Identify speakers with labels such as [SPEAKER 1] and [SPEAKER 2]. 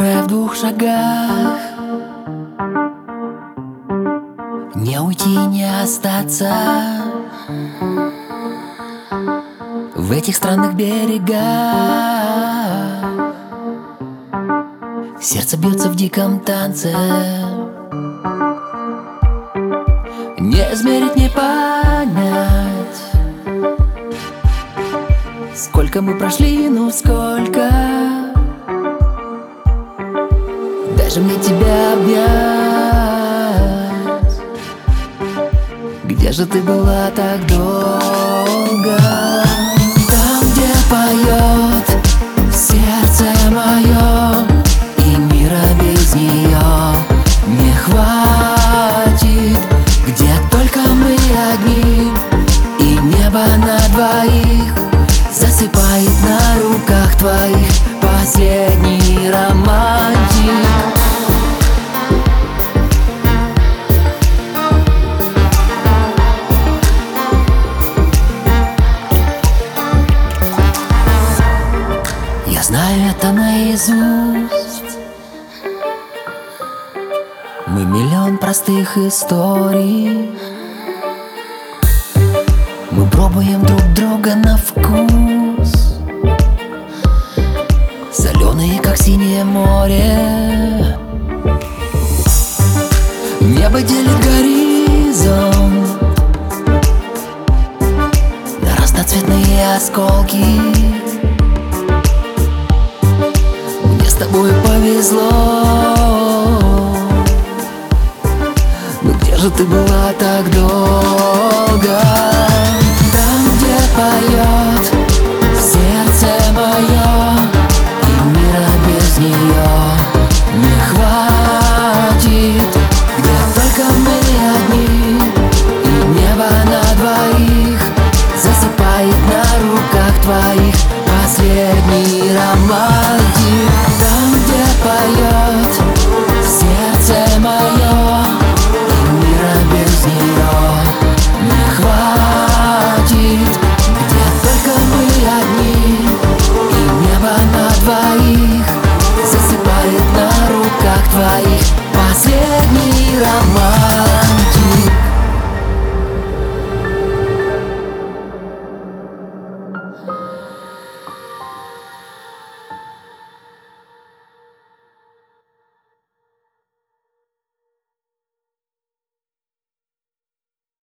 [SPEAKER 1] края в 2 шагах. Не уйти, не остаться в этих странных берегах. Сердце бьется в диком танце. Не измерить, не понять, сколько мы прошли, ну сколько. Даже мне тебя обнять. Где же ты была так долго? Там, где поет сердце мое, и мира без нее не хватит. Где только мы одни, и небо на двоих засыпает на руках твоих последний романтик. Я знаю это наизусть. Мы миллион простых историй. Мы пробуем друг друга на вкус, соленые, как синее море. Небо делит горизонт на разноцветные осколки. Мне с тобой повезло. Но где же ты была так долго? Там, где поет сердце мое, и мира без нее не хватит. Где только мы одни, и небо на двоих засыпает на руках твоих